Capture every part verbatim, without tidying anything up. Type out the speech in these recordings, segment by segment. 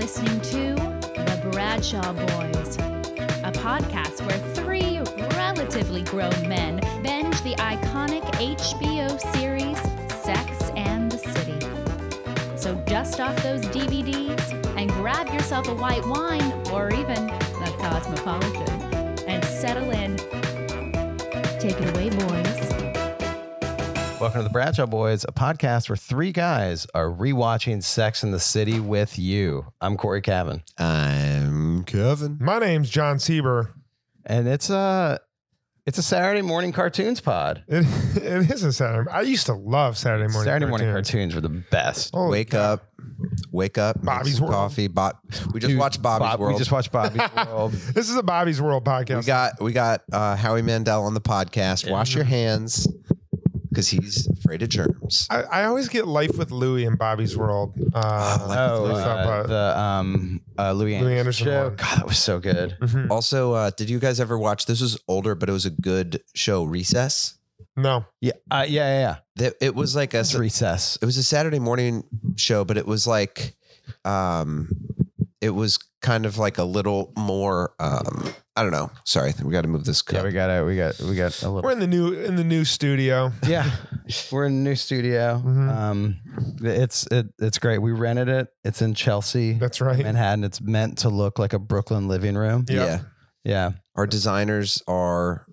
listening to The Bradshaw Boys, a podcast where three relatively grown men binge the iconic H B O series Sex and the City. So dust off those D V Ds and grab yourself a white wine or even a Cosmopolitan and settle in. Take it away, boys. Welcome to the Bradshaw Boys, a podcast where three guys are rewatching Sex and the City with you. I'm Corey Cavan. I'm Kevin. My name's John Sieber. And it's a, it's a Saturday morning cartoons pod. It, it is a Saturday. I used to love Saturday morning Saturday cartoons. morning cartoons were the best. Holy Wake cow. up. Wake up. make Bobby's some World. Coffee. Bob, we just Dude, watched Bobby's Bob- World. We just watched Bobby's World. This is a Bobby's World podcast. we got we got uh, Howie Mandel on the podcast. Wash your hands because he's afraid of germs. I, I always get Life with Louie in Bobby's World. Uh, Oh, what's up, uh, uh, the um, uh, Louis, Louis Anderson Anderson show. one. God, that was so good. mhm. Also, uh, did you guys ever watch? This was older, but it was a good show. Recess. No. Yeah, uh, yeah, yeah, yeah. That it was like a It's Recess. it was a Saturday morning show, but it was like, um, it was kind of like a little more. Um, I don't know. Sorry, we got to move this. Yeah, Cup. we got a, we got, we got a little. We're in the new in the new studio. Yeah, we're in a new studio. Mhm. Um, it's it, it's great. We rented it. It's in Chelsea, That's right. Manhattan. It's meant to look like a Brooklyn living room. Yeah. yeah. Yeah, Our designers are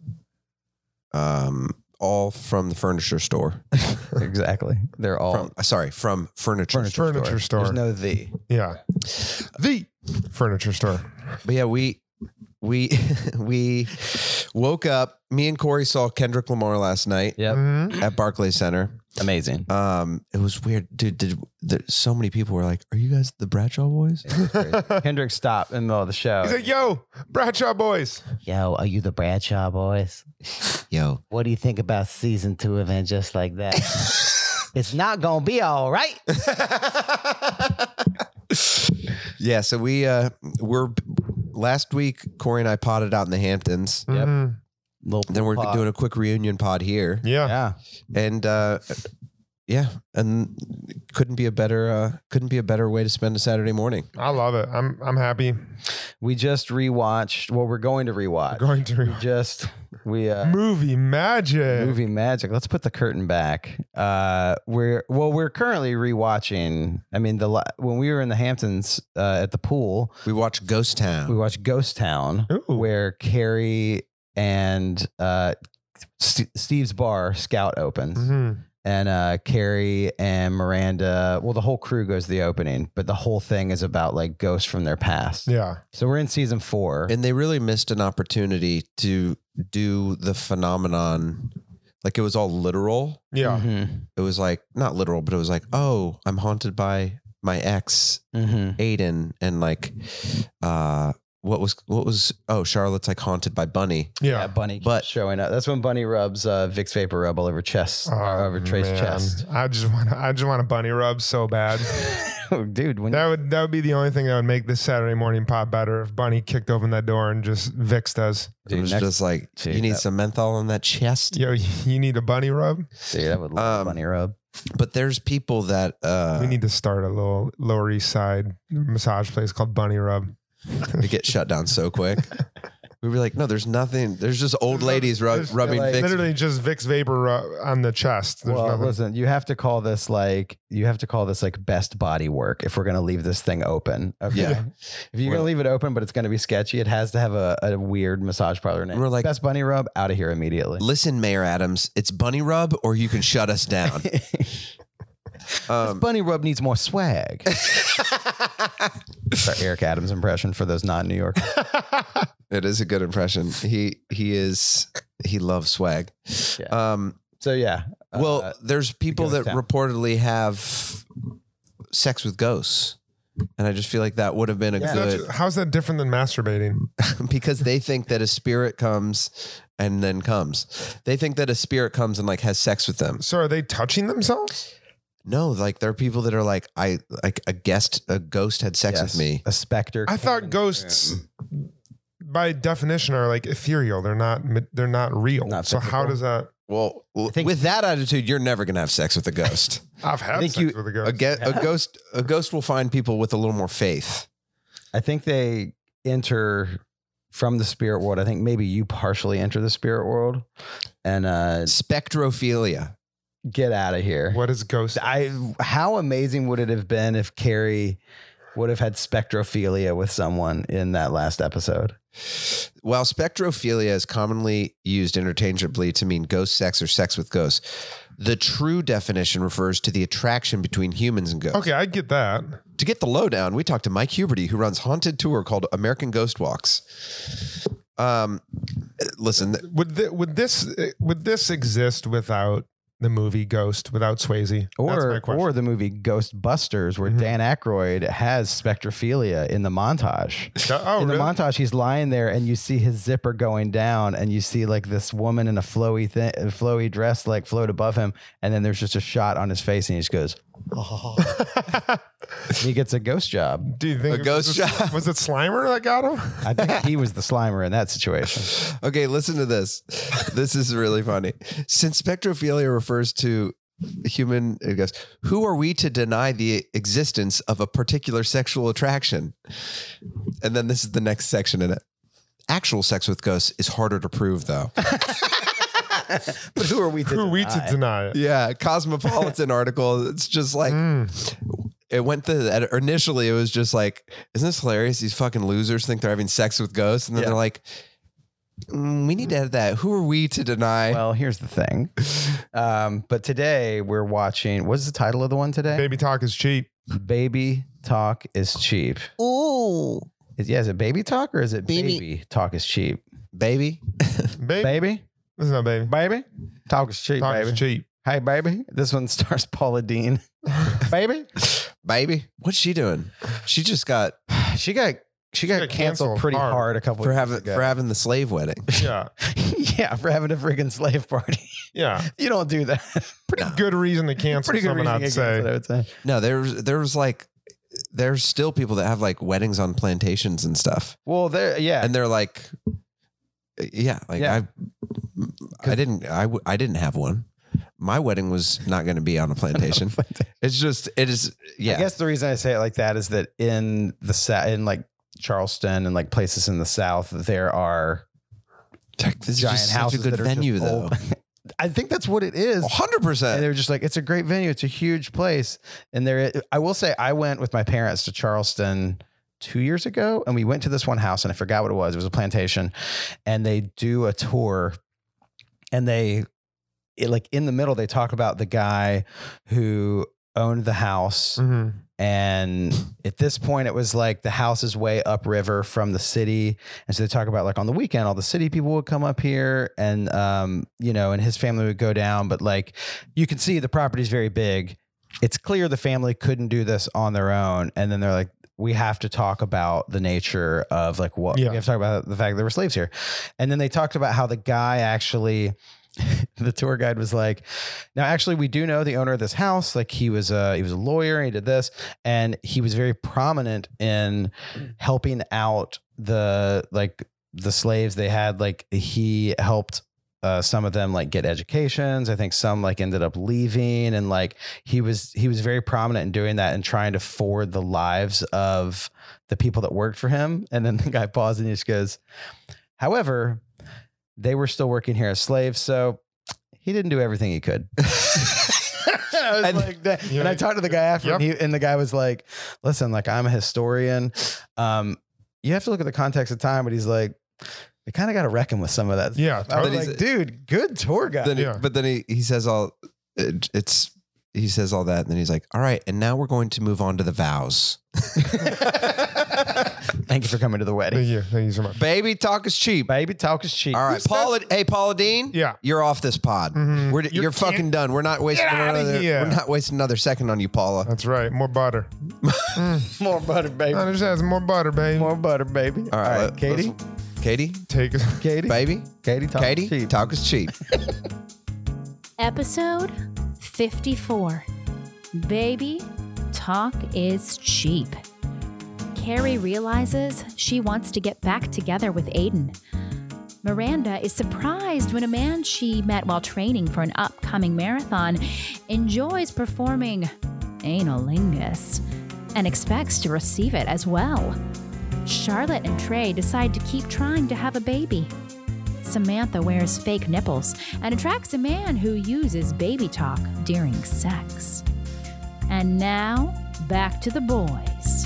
um all from the furniture store. exactly. They're all From, sorry, from furniture. furniture, store. Furniture store. There's no the. Yeah. The furniture store. But yeah, we we we woke up. Me and Corey saw Kendrick Lamar last night Yep, Mhm. at Barclays Center. amazing. Um, it was weird, dude. Did there, so many people were like, "Are you guys the Bradshaw Boys?" Kendrick stopped in the middle of the show. He's like, yo, Bradshaw Boys. Yo, are you the Bradshaw Boys? Yo, What do you think about season two of And Just Like That? It's not gonna be all right. yeah. So we uh we're last week. Corey and I potted out in the Hamptons. Yep. Mhm. Little Then we're pod. doing a quick reunion pod here. Yeah. Yeah, and uh yeah, and couldn't be a better uh couldn't be a better way to spend a Saturday morning. I love it. I'm I'm happy. we just rewatched. Well, we're going to rewatch. Going to We re- just we uh, movie magic. movie magic. Let's put the curtain back. Uh, we're well, we're currently rewatching. I mean, the la- when we were in the Hamptons uh, at the pool, We watched Ghost Town. we watched Ghost Town, Ooh. where Carrie and uh, St- Steve's bar Scout opens, Mhm. and uh, Carrie and Miranda. Well, the whole crew goes to the opening, but the whole thing is about like ghosts from their past. Yeah. So we're in season four. And they really missed an opportunity to do the phenomenon. Like it was all literal. Yeah. Mhm. It was like not literal, but it was like, oh, I'm haunted by my ex, Mhm. Aiden, and like uh what was what was oh, Charlotte's like haunted by Bunny. Yeah, Yeah. Bunny keeps But- showing up. That's when Bunny rubs uh, Vicks Vapor Rub all over chest, Oh, over Trey's man. chest. I just want to. I just want a bunny rub so bad. Oh, dude, when That would that would be the only thing that would make this Saturday morning pod better if Bunny kicked open that door and just Vicks does. It dude, was next- just like dude, you need that- some menthol on that chest. Yo, you need a bunny rub? dude, I would love Um, Bunny Rub. But there's people that uh We need to start a little Lower East Side massage place called Bunny Rub. they get shut down so quick. We were like, no, there's nothing. There's just old ladies rub, There's rubbing like- Vicks. Literally just Vicks Vapor rub on the chest. There's Well, nothing. listen, you have to call this like you have to call this like best body work if we're gonna leave this thing open. Okay. Yeah. If you're gonna leave it open, but it's gonna be sketchy, it has to have a, a weird massage parlor name. We're like- Best Bunny Rub, out of here immediately. Listen, Mayor Adams, it's Bunny Rub or you can shut us down. Um, Bunny Rub needs more swag. It's our Eric Adams impression for those non-New Yorkers. it is a good impression. He he is he loves swag. Yeah. Um, So yeah. well, uh, there's people Ghost that Town. reportedly have sex with ghosts, and I just feel like that would have been a Yeah. good That's- how's that different than masturbating? because they think that a spirit comes and then comes. They think that a spirit comes and like has sex with them. So are they touching themselves? No, like there are people that are like, I like a guest, a ghost had sex yes, with me. a specter. I came thought in- ghosts, by definition, are like ethereal. They're not. They're not real. Not so how physical. does that? Well, think- with that attitude, you're never gonna have sex with a ghost. I've had think sex you- with a a, ghost. ge- a ghost, a ghost will find people with a little more faith. I think they enter from the spirit world. I think maybe you partially enter the spirit world and uh, Spectrophilia. get out of here. What is ghost? I how amazing would it have been if Carrie would have had spectrophilia with someone in that last episode? While spectrophilia is commonly used interchangeably to mean ghost sex or sex with ghosts, the true definition refers to the attraction between humans and ghosts. Okay, I get that. To get the lowdown, we talked to Mike Huberty, who runs haunted tour called American Ghost Walks. Um, listen, Would th- would this would this exist without the movie Ghost, without Swayze? That's my Or question. or the movie Ghostbusters, where Mhm. Dan Aykroyd has spectrophilia in the montage. oh, in the really? montage, he's lying there, and you see his zipper going down, and you see like this woman in a flowy thing, flowy dress, like float above him, and then there's just a shot on his face, and he just goes, "Oh." He gets a ghost job. Do you think A ghost was it, job? was it Slimer that got him? I think he was the Slimer in that situation. okay, listen to this. This is really funny. Since spectrophilia refers to human, it goes, who are we to deny the existence of a particular sexual attraction? And then this is the next section in it. Actual sex with ghosts is harder to prove, though. But who are we to Who are we to deny? deny it? Yeah, Cosmopolitan article. It's just like, Mm. it went to the editor. Initially, it was just like, isn't this hilarious? These fucking losers think they're having sex with ghosts. And then Yeah. they're like, mm, we need to edit that. Who are we to deny? Well, here's the thing. Um, but today we're watching, what's the title of the one today? Baby talk is cheap. Baby Talk is Cheap. Ooh, Is, yeah, is it Baby Talk or is it Baby- Baby Talk is Cheap? baby. Baby, Baby? this is not baby. Baby? Talk is cheap, Talk baby. is cheap. Hey, baby. This one stars Paula Dean. Baby? Baby. What's she doing? She just got She got she got, got canceled, canceled pretty hard. hard, a couple for years having ago. for having the slave wedding. Yeah, yeah, for having a freaking slave party. yeah. You don't do that. Pretty good reason to cancel Pretty good someone, reason I'd to say. cancel it, I would say. No, there's there was like there's still people that have like weddings on plantations and stuff, Well, there, yeah. and they're like, yeah, like Yeah. I I didn't I w- I didn't have one. My wedding was not going to be on a plantation. It's just it is yeah. I guess the reason I say it like that is that in the sa- in like Charleston and like places in the South, there are This is giant just such a houses good that are venue just though. old. I think that's what it is. hundred And percent. they were just like, it's a great venue. It's a huge place. And there, I will say, I went with my parents to Charleston two years ago, and we went to this one house, and I forgot what it was. It was a plantation, and they do a tour, and they, it, like in the middle, they talk about the guy who owned the house. Mhm. And at this point, it was like the house is way upriver from the city. And so they talk about like on the weekend, all the city people would come up here and, um, you know, and his family would go down. But like you can see the property is very big. It's clear the family couldn't do this on their own. And then they're like, we have to talk about the nature of like what Yeah. we have to talk about the fact that there were slaves here. And then they talked about how the guy actually, the tour guide was like, now actually we do know the owner of this house. Like he was a, he was a lawyer and he did this, and he was very prominent in helping out the, like the slaves they had. Like he helped uh, some of them like get educations. I think some like ended up leaving, and like he was, he was very prominent in doing that and trying to forward the lives of the people that worked for him. And then the guy paused and he just goes, however, they were still working here as slaves, so he didn't do everything he could. I was And- like, that- Yeah. and I talked to the guy after, Yep. and, he, and the guy was like, "Listen, like I'm a historian. Um, you have to look at the context of time." But he's like, "They kind of got to reckon with some of that." Yeah, I was totally. like, "Dude, good tour guide." Then he- Yeah. but then he, he says all it, it's he says all that, and then he's like, all right, and now we're going to move on to the vows. Thank you for coming to the wedding. Thank you. Thank you so much. Baby talk is cheap. Baby talk is cheap. All right, Who's Paula. Hey, Paula Dean. Yeah. you're off this pod. Mhm. We're, You you're can't- fucking done. We're not wasting Get outta another. here. We're not wasting another second on you, Paula. That's right. More butter. More butter, baby. I just has more butter, baby. More butter, baby. All right, let- Katie. let's- Katie, Take it. Katie. baby, Katie. Talk Katie, is cheap. talk is cheap. Episode fifty-four. Baby, talk is cheap. Carrie realizes she wants to get back together with Aiden. Miranda is surprised when a man she met while training for an upcoming marathon enjoys performing analingus and expects to receive it as well. Charlotte and Trey decide to keep trying to have a baby. Samantha wears fake nipples and attracts a man who uses baby talk during sex. And now, back to the boys.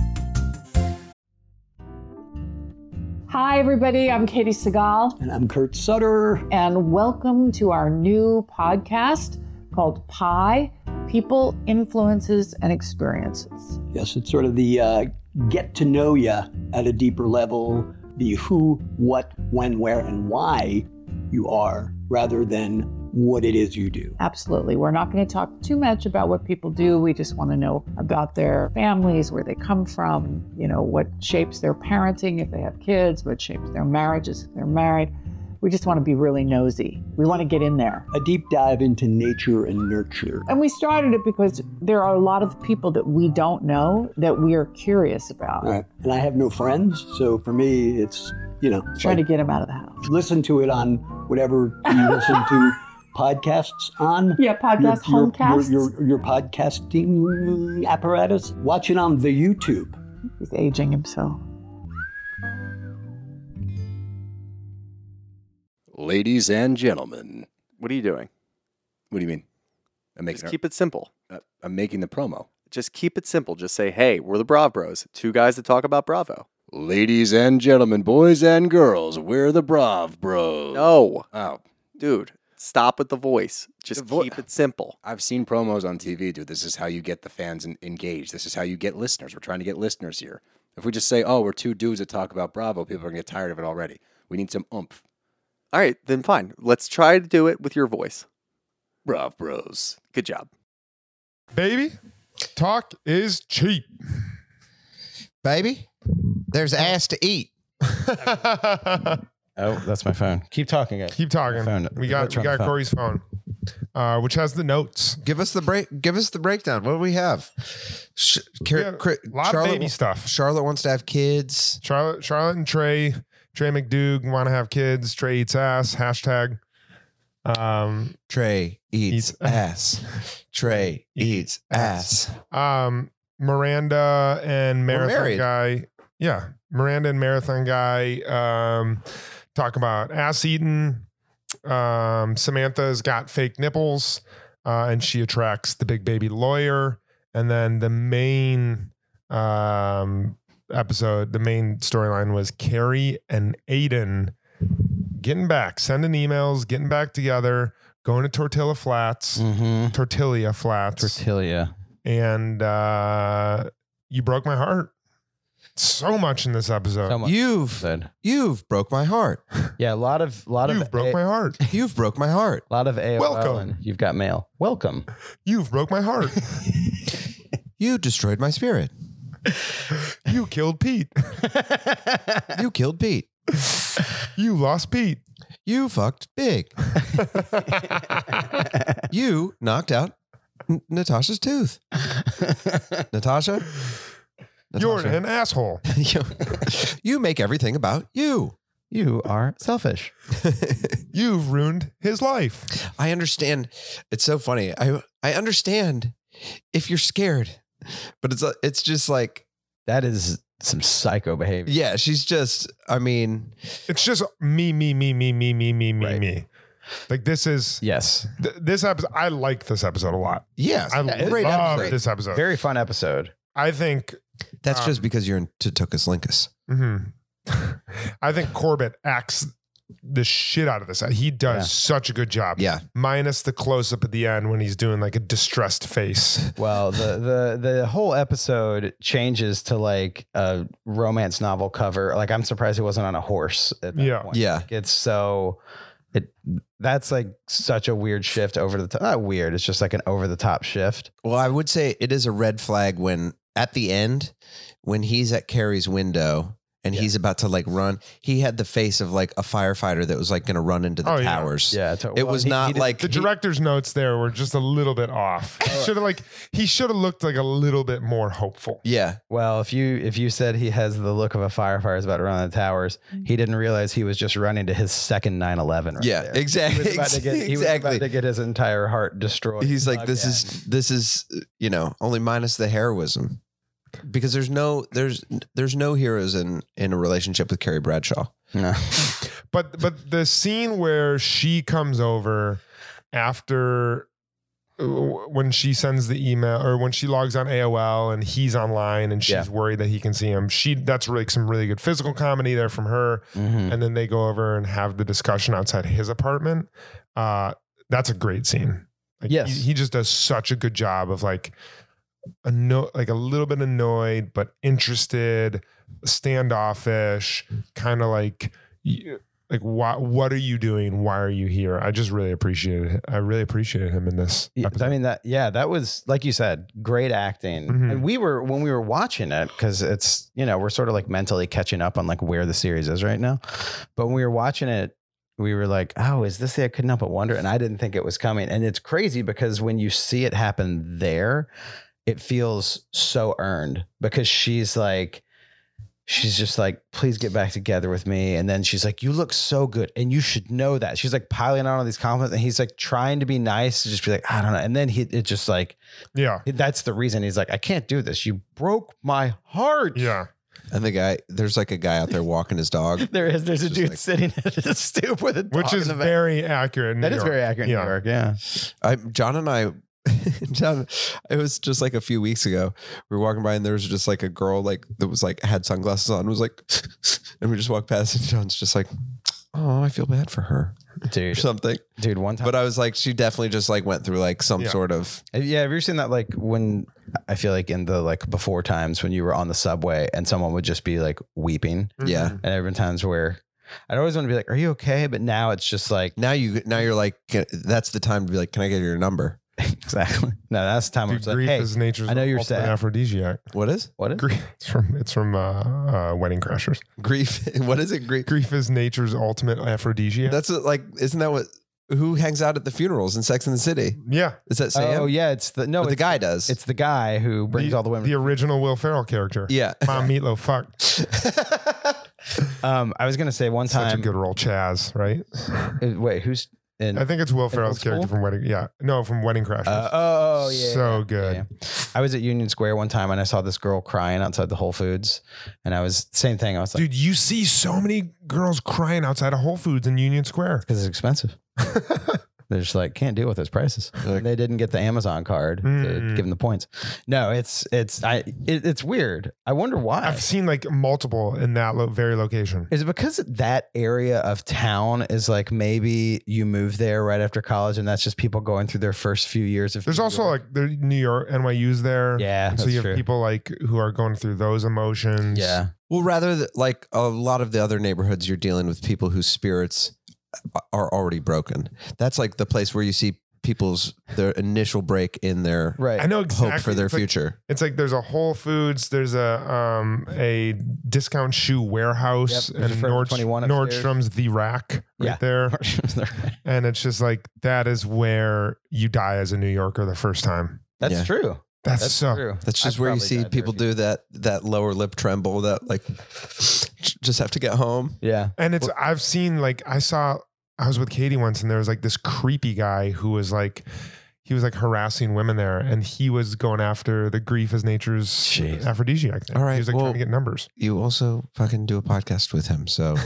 Hi, everybody. I'm Katie Segal. And I'm Kurt Sutter. And welcome to our new podcast called Pi, People, Influences, and Experiences. Yes, it's sort of the uh, get to know you at a deeper level, the who, what, when, where, and why you are, rather than what it is you do. Absolutely. We're not going to talk too much about what people do. We just want to know about their families, where they come from, you know, what shapes their parenting if they have kids, what shapes their marriages if they're married. We just want to be really nosy. We want to get in there. A deep dive into nature and nurture. And we started it because there are a lot of people that we don't know that we are curious about. All right. And I have no friends, so for me, it's, you know. Trying like, to get them out of the house. Listen to it on whatever you listen to podcasts on. Yeah, podcast, your, homecasts. Your, your, your podcasting apparatus. Watch it on the YouTube. He's aging himself. Ladies and gentlemen. What are you doing? What do you mean? I'm making Just keep it simple. uh, I'm making the promo. Just keep it simple. Just say, hey, we're the Brav Bros. Two guys that talk about Bravo. Ladies and gentlemen, boys and girls, we're the Brav Bros. No. Oh, Dude, stop with the voice. Just The vo- keep it simple. I've seen promos on T V, dude. This is how you get the fans en- engaged. This is how you get listeners. We're trying to get listeners here. If we just say, oh, we're two dudes that talk about Bravo, people are going to get tired of it already. We need some oomph. All right, then fine. Let's try to do it with your voice. Brav Bros. Good job. Baby, talk is cheap. Baby, there's ass to eat. Oh, that's my phone. Keep talking, guys. Keep talking. Phone. We got we Trying to got phone. Corey's phone, uh, which has the notes. Give us the break. Give us the breakdown. What do we have? Sh- Car- Yeah, Cri- a lot Charlotte, of baby stuff. Charlotte wants to have kids. Charlotte, Charlotte, and Trey, Trey McDoug want to have kids. Trey eats ass. Hashtag. Um, Trey eats, Eats ass. Trey eats ass. um, Miranda and Marathon married. Guy. Yeah, Miranda and Marathon Guy um, talk about ass eating. Um, Samantha's got fake nipples, uh, and she attracts the big baby lawyer. And then the main um, episode, the main storyline was Carrie and Aiden getting back, sending emails, getting back together, going to Tortilla Flats, Mm-hmm. Tortilla Flats, Tortilla. and uh, you broke my heart. So much in this episode. So much You've said. you've broke my heart. Yeah, a lot of lot You've of broke a, my heart. You've broke my heart. lot of A O L. Welcome. And you've got mail. Welcome. You've broke my heart. You destroyed my spirit. You killed Pete. You killed Pete. You lost Pete. You fucked big. You knocked out N- Natasha's tooth. Natasha? You're Natasha. an asshole. you, you make everything about you. You are selfish. You've ruined his life. I understand. It's so funny. I I understand if you're scared, but it's it's just like, That is some psycho behavior. yeah, she's just. I mean, It's just me, me, me, me, me, me, me, me, Right. me. Like this is Yes. th- this episode. I like this episode a lot. yeah, I yeah, great love episode. this episode. Very fun episode. I think. That's um, just because you're into Tuckus Linkus. mhm. I think Corbett acts the shit out of this. He does Yeah. such a good job. Yeah, Minus the close up at the end when he's doing like a distressed face. Well, the the the whole episode changes to like a romance novel cover. Like I'm surprised he wasn't on a horse at that Yeah. point. yeah. Like, it's so it that's like such a weird shift over the top. Not weird, it's just like an over the top shift. Well, I would say it is a red flag when at the end, when he's at Carrie's window and Yeah. he's about to like run, he had the face of like a firefighter that was like going to run into the Oh, yeah. towers. Yeah, to- It well, was he- not he did- like The he- director's notes there were just a little bit off. He should have like he should have looked like a little bit more hopeful. yeah, Well, if you if you said he has the look of a firefighter is about to run on the towers, he didn't realize he was just running to his second nine eleven right yeah, there. exactly. He was about to get, he was exactly. about to get his entire heart destroyed. He's like, this again. is this is you know only minus the heroism. because there's no there's there's no heroes in in a relationship with Carrie Bradshaw. No. But but the scene where she comes over after when she sends the email or when she logs on A O L and he's online and she's Yeah. worried that he can see him. She that's really some really good physical comedy there from her. Mhm. And then they go over and have the discussion outside his apartment. Uh, that's a great scene. Like Yes. he, he just does such a good job of like anno- like a little bit annoyed but interested, standoffish, kind of like y- like why, what are you doing? Why are you here? I just really appreciated I really appreciated him in this Yeah, episode. I mean that yeah, that was like you said, great acting. Mhm. And we were when we were watching it, because it's, you know, we're sort of like mentally catching up on like where the series is right now. But when we were watching it, we were like, oh, is this the I Couldn't Help But Wonder? And I didn't think it was coming. And it's crazy because when you see it happen there, it feels so earned because she's like, she's just like, please get back together with me. And then she's like, you look so good. And you should know that. She's like piling on all these compliments. And he's like trying to be nice to just be like, I don't know. And then he, it just like, Yeah. that's the reason he's like, I can't do this. You broke my heart. Yeah. And the guy, there's like a guy out there walking his dog. There is, there's a Just dude like- sitting at a stoop with a dog Which is in the back. very accurate. in That New is York. very accurate in Yeah. New York. Yeah. I, John and I, John, it was just like a few weeks ago. We were walking by and there was just like a girl like that was like had sunglasses on. Was like, and we just walked past and John's just like, oh, I feel bad for her or Dude, something. dude, one time. But I was like, she definitely just like went through like some Yeah. sort of Yeah, have you ever seen that? Like when I feel like in the like before times when you were on the subway and someone would just be like weeping, yeah. and there have been times where I'd always want to be like, "Are you okay?" But now it's just like, Now you now you're like that's the time to be like, can I get your number? exactly. No, that's the time. Dude, I'm like, grief hey, is nature's I know you're ultimate sad. aphrodisiac. What is what is? Grief. It's from it's from uh, uh, Wedding Crashers. grief? What is it? Grief. Grief is nature's ultimate aphrodisiac. That's what, like, isn't that what? Who hangs out at the funerals in Sex and the City? yeah. Is that Sam? Oh yeah, it's the no, But the it's guy does. It's the guy who brings the, all the women. The original Will Ferrell character. yeah. Mom Meatloaf. Fuck. um, I was gonna say one Such a time. good role, Chaz. Right. uh, Wait, who's in? I think it's Will Ferrell's Old character School? from Wedding. Yeah. No, from Wedding Crashers. Uh, oh yeah, So yeah, good. yeah, yeah. I was at Union Square one time and I saw this girl crying outside the Whole Foods, and I was same thing. I was like, Dude, you see so many girls crying outside of Whole Foods in Union Square. because it's expensive. They're just like, can't deal with those prices. Like- They didn't get the Amazon card to Mm. give them the points. No, it's it's I it, it's weird. I wonder why. I've seen like multiple in that lo- very location. Is it because that area of town is like maybe you move there right after college and that's just people going through their first few years of There's New also York? like the New York N Y U's there. Yeah, And so that's you have true. people like who are going through those emotions. Yeah. Well, rather th- like a lot of the other neighborhoods, you're dealing with people whose spirits are already broken. That's like the place where you see people's their initial break in their Right. I know exactly. hope for their It's like- future. It's like there's a Whole Foods, there's a um a discount shoe warehouse, Yep, there's and a Forever Nord- twenty-one upstairs. Nordstrom's The Rack right Yeah. there. And it's just like that is where you die as a New Yorker the first time. That's Yeah. true. That's, That's so true. That's just I've where you probably see died there a people few do that that lower lip tremble, that like just have to get home. Yeah. and it's I've seen like I saw I was with Katie once and there was like this creepy guy who was like he was like harassing women there and he was going after the grief is nature's Jeez. aphrodisiac thing. All right, He was like well- trying to get numbers. You also fucking do a podcast with him, so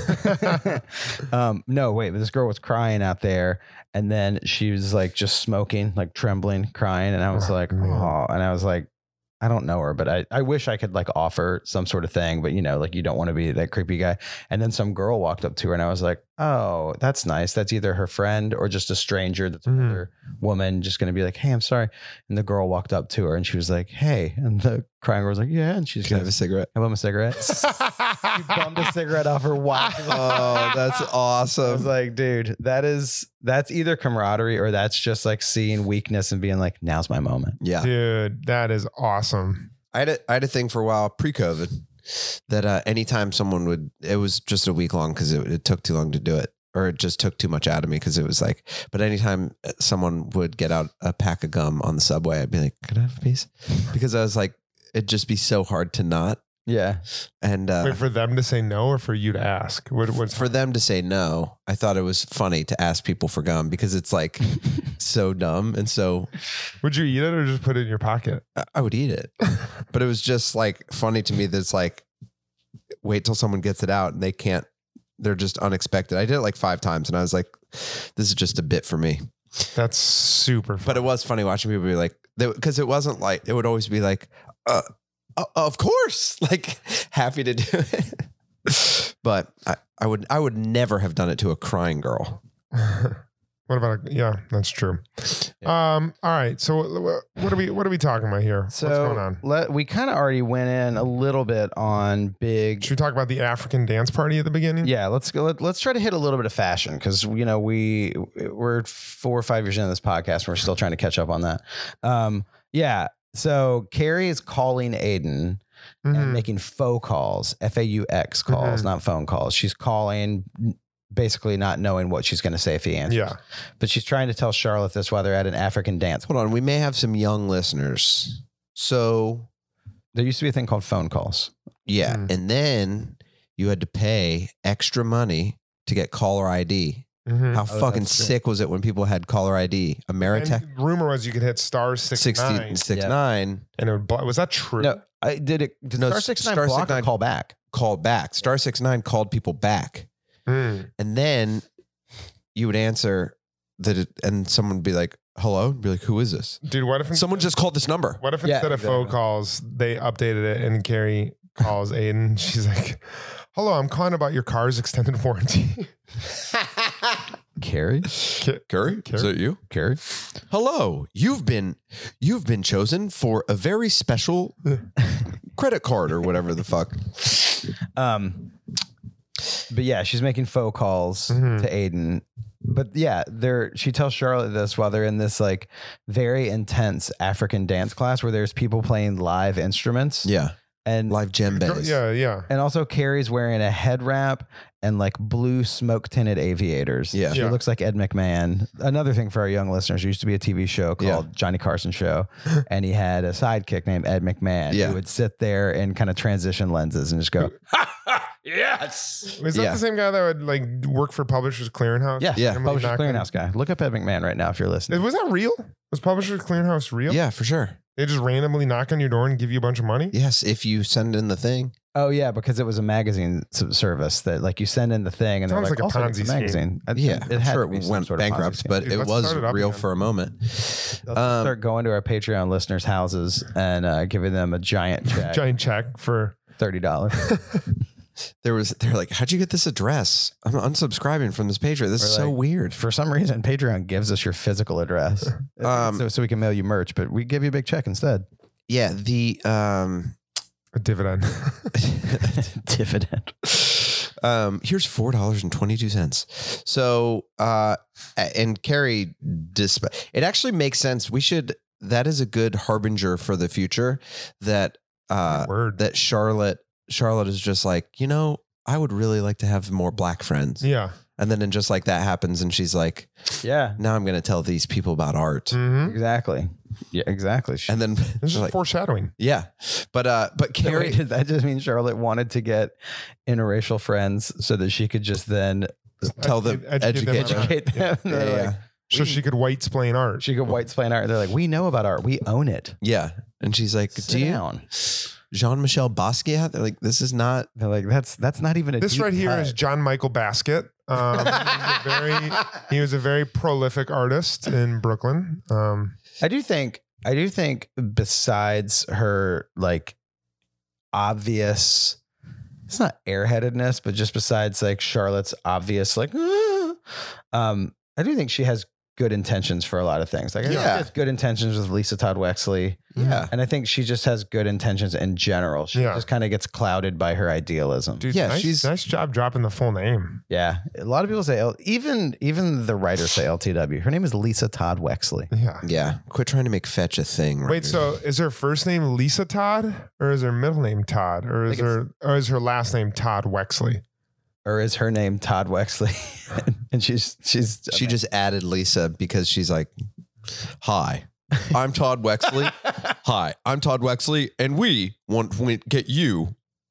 um, no, wait, but this girl was crying out there, and then she was like just smoking, like trembling, crying, and I was Oh, like, man. oh, and I was like, I don't know her, but I, I wish I could like offer some sort of thing, but you know, like you don't want to be that creepy guy. And then some girl walked up to her, and I was like, oh, that's nice. That's either her friend or just a stranger that's Mhm. another woman just going to be like, hey, I'm sorry. And the girl walked up to her, and she was like, hey, and the crying girl was like, yeah, and she's can I like, have a cigarette? I want a cigarette. She bummed a cigarette off her wife. Oh, that's I was awesome. like, dude, that is that's either camaraderie or that's just like seeing weakness and being like, now's my moment. Yeah. Dude, that is awesome. I had a, I had a thing for a while pre-COVID that uh, anytime someone would, it was just a week long because it, it took too long to do it, or it just took too much out of me because it was like, but anytime someone would get out a pack of gum on the subway, I'd be like, could I have a piece? Because I was like, it'd just be so hard to not. Yeah. And uh, Wait, for them to say no or for you to ask? What, what's for them to say no, I thought it was funny to ask people for gum because it's like so dumb. And so Would you eat it or just put it in your pocket? I- I would eat it. But it was just like funny to me that it's like, wait till someone gets it out and they can't, they're just unexpected. I did it like five times and I was like, this is just a bit for me. That's super fun. But it was funny watching people be like, because it wasn't like, it would always be like, uh, uh, of course, like happy to do it. But I, I would, I would never have done it to a crying girl. What about a, yeah, that's true. Um, all right. So what what are we what are we talking about here? So What's going on? Let, we kind of already went in a little bit on big. Should we talk about the African dance party at the beginning? Yeah, let's go. Let, let's try to hit a little bit of fashion because you know we we're four or five years into this podcast. And we're still trying to catch up on that. Um, yeah. So Carrie is calling Aiden Mhm. and making faux calls, F A U X calls, Mhm. not phone calls. She's calling, basically not knowing what she's going to say if he answers. Yeah. But she's trying to tell Charlotte this while they're at an African dance. Hold on. We may have some young listeners. So There used to be a thing called phone calls. yeah. Mm. And then you had to pay extra money to get caller I D. Mhm. How Oh, fucking that's true. sick was it when people had caller I D? Ameritech And rumor was you could hit star six sixty nine, six Yeah. nine and it would blo- was that true? No, I did it. Did No, Star six nine Star block or sixty-nine call back? called back. Star six nine called people back. Mm. And then you would answer that it, and someone would be like, hello? Be like, who is this? Dude, what if Someone just called this number. what if Yeah, instead of phone exactly. calls they updated it and Carrie calls Aiden? She's like, "Hello, I'm calling about your car's extended warranty." Carrie? Curry? Is that you? Carrie? Hello. You've been you've been chosen for a very special credit card or whatever the fuck. Um, but yeah, she's making faux calls Mhm. to Aiden. But yeah, they're she tells Charlotte this while they're in this like very intense African dance class where there's people playing live instruments. Yeah. And Live djembes. Yeah, yeah. and also Carrie's wearing a head wrap and like blue smoke tinted aviators. Yeah. She Yeah. looks like Ed McMahon. Another thing for our young listeners, there used to be a T V show called Yeah. Johnny Carson Show. And he had a sidekick named Ed McMahon Yeah. who would sit there in kind of transition lenses and just go, Yes. Was that Yeah. the same guy that would like work for Publishers Clearinghouse? yeah, Yeah. Emily Publishers Knockin? Clearinghouse guy. Look up Ed McMahon right now if you're listening. Was that real? Was Publishers Clearinghouse real? Yeah, for sure. They just randomly knock on your door and give you a bunch of money? Yes, if you send in the thing. Oh yeah, because it was a magazine s- service that like you send in the thing and they're Sounds like, like a also, it's Ponzi scheme. magazine. I- Yeah, it I'm had sure to be it some went sort of Ponzi bankrupt, scheme. but Dude, it let's was start it up real again. for a moment. Let's just Um, start going to our Patreon listeners' houses and uh, giving them a giant check, Giant check for thirty dollars. There was, they're like, how'd you get this address? I'm unsubscribing from this page. This is Or so like- weird. For some reason, Patreon gives us your physical address Um, so, so we can mail you merch, but we give you a big check instead. Yeah, the um, a dividend. Dividend. um, here's four dollars and twenty two cents. So, uh, and Carrie, disp- it actually makes sense. We should. That is a good harbinger for the future. That uh, Word. that Charlotte, Charlotte is just like, you know, I would really like to have more black friends. Yeah. And then, and just like that happens, and she's like, Yeah, now I'm going to tell these people about art. Mm-hmm. exactly. Yeah, exactly. She- And then, This is like, foreshadowing. yeah, but uh, but So Carrie, wait, did that just mean Charlotte wanted to get interracial friends so that she could just then tell them, Educate- educate them educate on them. art. educate them? Yeah, They're yeah, like, So she could white splain art. she could white splain art. They're like, we know about art. We own it. yeah. And she's like, Sit do you down. Jean-Michel Basquiat? They're like, this is not. They're like, that's that's not even a This deep right here cut. is John Michael Basquiat. Um, he, was a very, he was a very prolific artist in Brooklyn. Um, I do think I do think besides her like obvious, it's not airheadedness, but just besides like Charlotte's obvious like, "Ah," um, I do think she has good intentions for a lot of things. Like I think Yeah. she has good intentions with Lisa Todd Wexley, Yeah. and I think she just has good intentions in general. She Yeah. just kind of gets clouded by her idealism. dude, Yeah, nice, she's- nice job dropping the full name. Yeah, a lot of people say L- even even the writers say L T W. Her name is Lisa Todd Wexley. Yeah. Yeah. Quit trying to make fetch a thing. Right Wait, so is her first name Lisa Todd, or is her middle name Todd, or is think her or is her last name Todd Wexley? Or is her name Todd Wexley? And she's she's she just added Lisa because she's like, hi, I'm Todd Wexley. Hi, I'm Todd Wexley. And we want to get you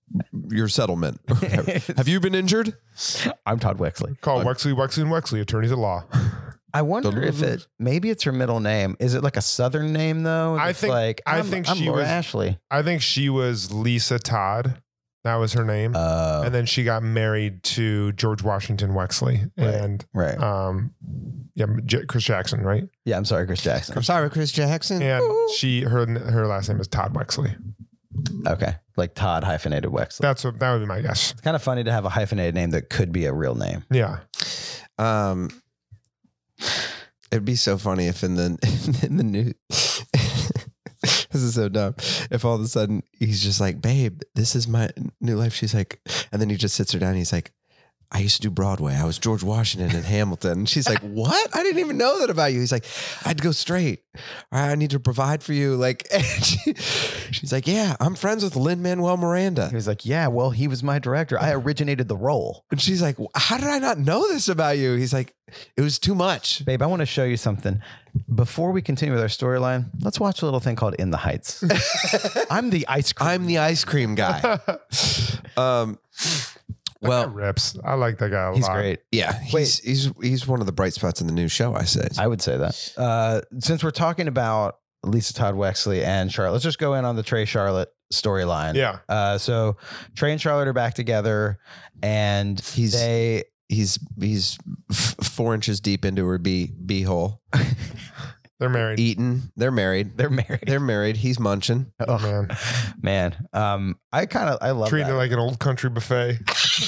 your settlement. Have you been injured? I'm Todd Wexley. Call Wexley, Wexley, and Wexley, attorneys at law. I wonder if it maybe it's her middle name. Is it like a Southern name though? I It's think- like I I'm- think I'm she Laura was- Ashley. I think she was Lisa Todd. That was her name. Uh, and then she got married to George Washington Wexley. Right. And right. um, yeah, J- Chris Jackson, right? Yeah, I'm sorry, Chris Jackson. I'm sorry, Chris Jackson. And she her her last name is Todd Wexley. Okay, like Todd hyphenated Wexley. That's what that would be my guess. It's kind of funny to have a hyphenated name that could be a real name. Yeah. Um, it'd be so funny if in the in the new. This is so dumb. If all of a sudden he's just like, babe, this is my new life. She's like, and then he just sits her down. And he's like, I used to do Broadway. I was George Washington in Hamilton. And she's like, what? I didn't even know that about you. He's like, I'd go straight. I need to provide for you. Like, and she, she's like, yeah, I'm friends with Lin-Manuel Miranda. He was like, yeah, well, he was my director. I originated the role. And she's like, how did I not know this about you? He's like, it was too much. Babe, I want to show you something. Before we continue with our storyline, let's watch a little thing called In the Heights. I'm the ice cream. I'm the ice cream guy. um, Well, well, rips. I like that guy a He's lot. great. yeah, he's, he's he's one of the bright spots in the new show, I say. I would say that. Uh, since we're talking about Lisa Todd Wexley and Charlotte, let's just go in on the Trey Charlotte storyline. Yeah. Uh, so Trey and Charlotte are back together, and He's- they He's he's f- four inches deep into her bee bee hole. They're married. Eating. They're married. they're married. They're married. He's munching. Oh, man. Man, um, I kind of I love Treating that. it like an old country buffet.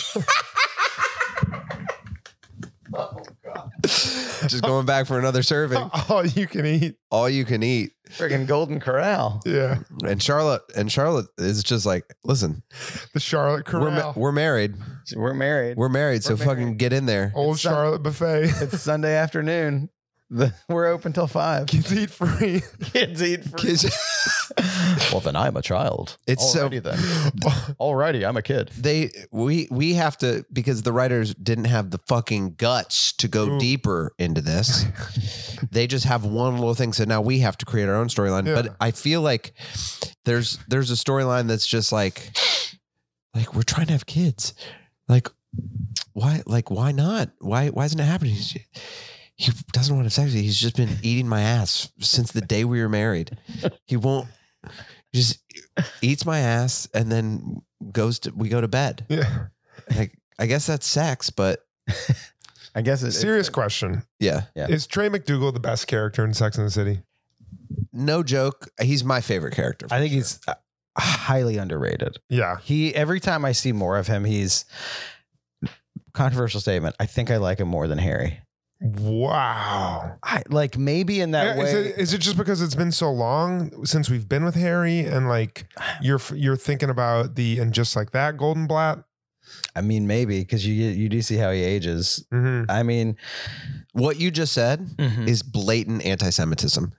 Just going back for another serving. All you can eat. All you can eat. friggin' Golden Corral. Yeah. And Charlotte and Charlotte is just like, listen, The Charlotte we're ma- Corral. we're married. We're married. We're married. So We're fucking married. get in there. Old It's some- Charlotte buffet. It's Sunday afternoon. The, we're open till five. Kids eat free. Kids eat free. Kids- Well, then I'm a child. It's so- Alrighty then. Alrighty, I'm a kid. They we we have to, because the writers didn't have the fucking guts to go Ooh. deeper into this. They just have one little thing. So now we have to create our own storyline. Yeah. But I feel like there's there's a storyline that's just like like we're trying to have kids. Like why like why not? Why why isn't it happening? He's, he doesn't want to have sex with you. He's just been eating my ass since the day we were married. He won't he just eats my ass and then goes to we go to bed. Yeah. Like, I guess that's sex, but I guess it's Serious question. yeah, Yeah. Is Trey McDougal the best character in Sex and the City? no joke. He's my favorite character. I think he's uh, highly underrated. Yeah. He every time I see more of him, he's controversial statement. I think I like him more than Harry. Wow. I like maybe in that Yeah, way. is, it, is it just because it's been so long since we've been with Harry and like you're you're thinking about the and just like that Goldenblatt? I mean, maybe because you you do see how he ages. Mm-hmm. I mean, What you just said Mhm. is blatant anti-Semitism.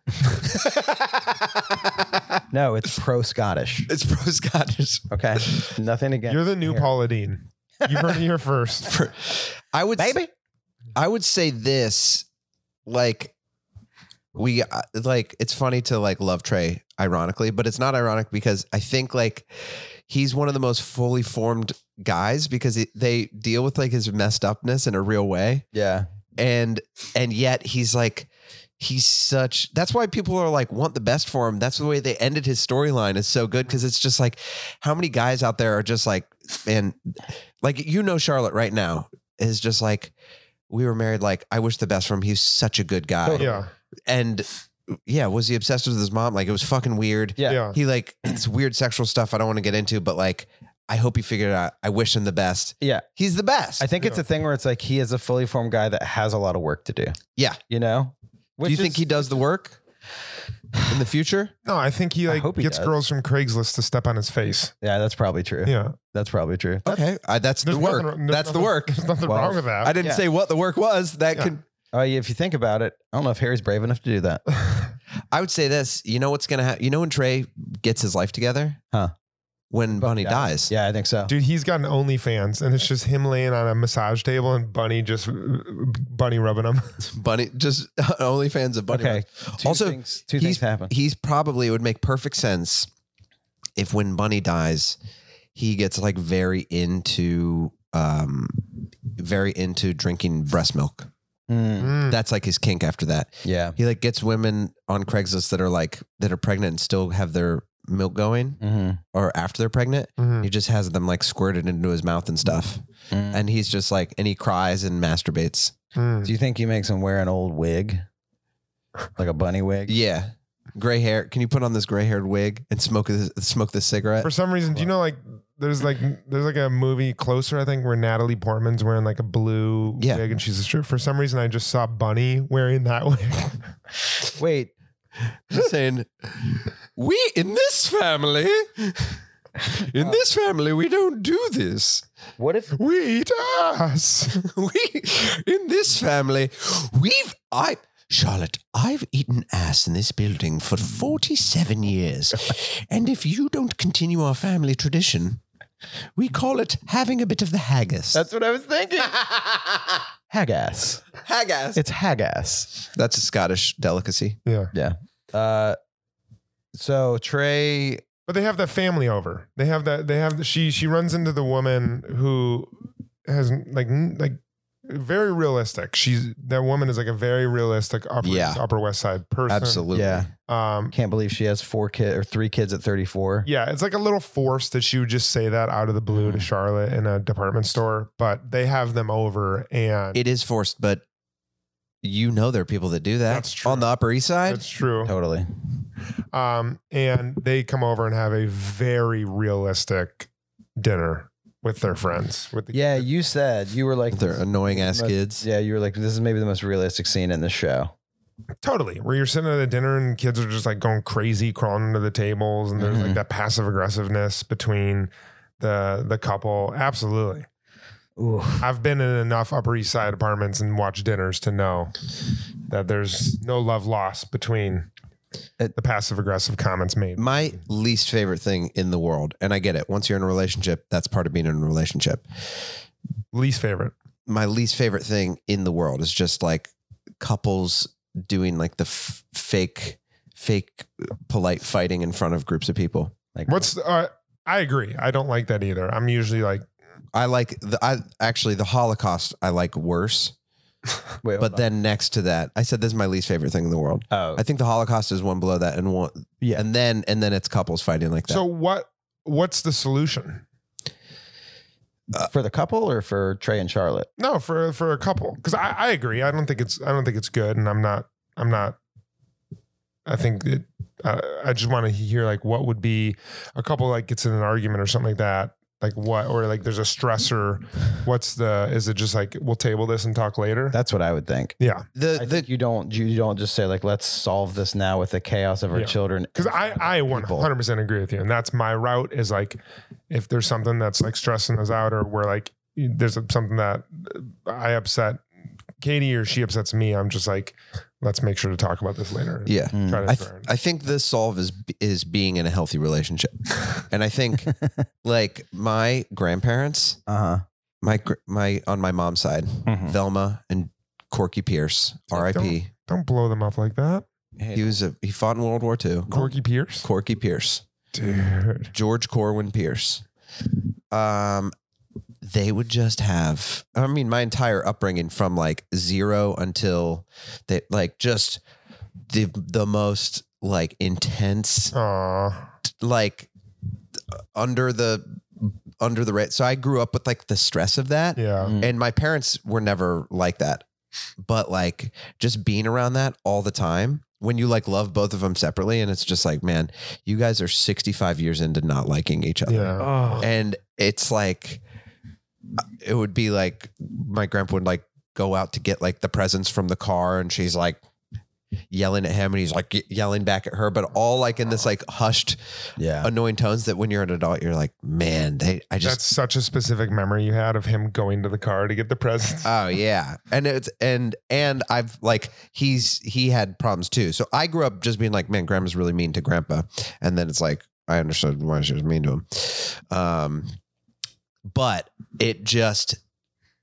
no, it's pro Scottish. It's pro-Scottish. Okay, nothing against. You're the new Harry. Paula Deen. You heard it here first. I would baby. I would say this, like we uh, like it's funny to like love Trey ironically, but it's not ironic because I think like he's one of the most fully formed guys because he, they deal with like his messed upness in a real way. Yeah, and and yet he's like he's such that's why people are like want the best for him. That's the way they ended his storyline is so good because it's just like how many guys out there are just like, man, like you know Charlotte right now is just like we were married, like I wish the best for him. He's such a good guy. Yeah. And yeah, was he obsessed with his mom? Like it was fucking weird. yeah. Yeah. He like it's weird sexual stuff I don't want to get into, but like I hope he figured it out. I wish him the best. Yeah. He's the best. I think it's Yeah. a thing where it's like he is a fully formed guy that has a lot of work to do. Yeah. You know? Do you think he does the work in the future? No, I think he I like hope he gets does. girls from Craigslist to step on his face. Yeah, that's probably true. Yeah. That's probably true. Okay, uh, that's the There's work. nothing- there's That's the nothing- work. There's nothing Well, wrong with that. I didn't Yeah. say what the work was. That Yeah. could. Oh, yeah, if you think about it, I don't know if Harry's brave enough to do that. I would say this. You know what's gonna happen? You know when Trey gets his life together? Huh. When Bunny dies. Yeah, I think so. Dude, he's got an OnlyFans and it's just him laying on a massage table and Bunny just Bunny rubbing him. Bunny just only fans of Bunny. Okay. Two Also, things, two he's, things happen. He's probably it would make perfect sense if when Bunny dies, he gets like very into um very into drinking breast milk. Mm. Mm. That's like his kink after that. Yeah. He like gets women on Craigslist that are like that are pregnant and still have their milk going Mm-hmm. or after they're pregnant. Mhm. He just has them like squirted into his mouth and stuff. Mm. And he's just like and he cries and masturbates. Mm. Do you think he makes him wear an old wig? Like a bunny wig? Yeah. Gray hair. Can you put on this gray haired wig and smoke this, smoke this cigarette? For some reason, do you know like there's like there's like a movie Closer, I think, where Natalie Portman's wearing like a blue Yeah. wig and she's a strip. For some reason, I just saw Bunny wearing that wig. Wait. Just saying, we in this family, in this family, we don't do this. What if We eat ass. We in this family, we've I Charlotte, I've eaten ass in this building for forty-seven years. And if you don't continue our family tradition, we call it having a bit of the haggis. That's what I was thinking. Haggis. haggis. It's haggis. That's a Scottish delicacy. Yeah. Yeah. Uh, so Trey. But they have that family over. They have that. They have the, she. She runs into the woman who has like n- like very realistic. She's that woman is like a very realistic upper Yeah. Upper West Side person. Absolutely. Yeah. Um. Can't believe she has four kids or three kids at thirty-four. Yeah, it's like a little forced that she would just say that out of the blue to Charlotte in a department store. But they have them over, and It is forced, but you know there are people that do that. That's true. On the Upper East Side. it's true. Totally. Um, and they come over and have a very realistic dinner with their friends. With the Yeah, you said you were like They're annoying ass most- kids. Yeah, you were like, this is maybe the most realistic scene in the show. Totally. Where you're sitting at a dinner and kids are just like going crazy, crawling under the tables, and there's Mhm. like that passive aggressiveness between the the couple. Absolutely. Ooh. I've been in enough Upper East Side apartments and watched dinners to know that there's no love lost between It- the passive aggressive comments made. My least favorite thing in the world, and I get it. Once you're in a relationship, that's part of being in a relationship. Least favorite. My least favorite thing in the world is just like couples doing like the f- fake, fake polite fighting in front of groups of people. Like What's uh, I agree. I don't like that either. I'm usually like, I like the, I actually the Holocaust I like worse, wait, but then next to that, I said this is my least favorite thing in the world. oh I think the Holocaust is one below that, and one, yeah, and then and then it's couples fighting like that. so what? What's the solution? for the couple or for Trey and Charlotte? No, for for a couple, because I, I agree. I don't think it's I don't think it's good, and I'm not I'm not. I think it. Uh, I just want to hear like what would be a couple like gets in an argument or something like that. Like what, or like there's a stressor. What's the? Is it just like we'll table this and talk later? That's what I would think. Yeah, the I the think you don't you don't just say like let's solve this now with the chaos of our Yeah. children. because I I one People. hundred percent agree with you, and that's my route. Is like if there's something that's like stressing us out, or where like there's something that I upset Katie or she upsets me, I'm just like, let's make sure to talk about this later. yeah. Mm. Try to I, turn. th- I think the solve is is being in a healthy relationship, and I think like my grandparents, Uh huh. my gr- my on my mom's side, Mhm. Velma and Corky Pierce, R I P. Don't blow them up like that. He was a he fought in World War Two. Corky Pierce. Corky Pierce, Dude. George Corwin Pierce. Um, they would just have. I mean, my entire upbringing from like zero until they like just the the most like intense Aw. like under the under the rate. So I grew up with like the stress of that. Yeah. Mm. And my parents were never like that. But like just being around that all the time when you like love both of them separately and it's just like, man, you guys are sixty-five years into not liking each other. Yeah. Oh. And it's like it would be like my grandpa would like go out to get like the presents from the car and she's like yelling at him and he's like yelling back at her, but all like in this like hushed, Yeah. annoying tones that when you're an adult, you're like, man, they, I just, That's such a specific memory you had of him going to the car to get the presents. oh yeah. And it's, and, and I've like, he's, he had problems too. So I grew up just being like, man, grandma's really mean to grandpa. And then it's like, I understood why she was mean to him. Um, but it just,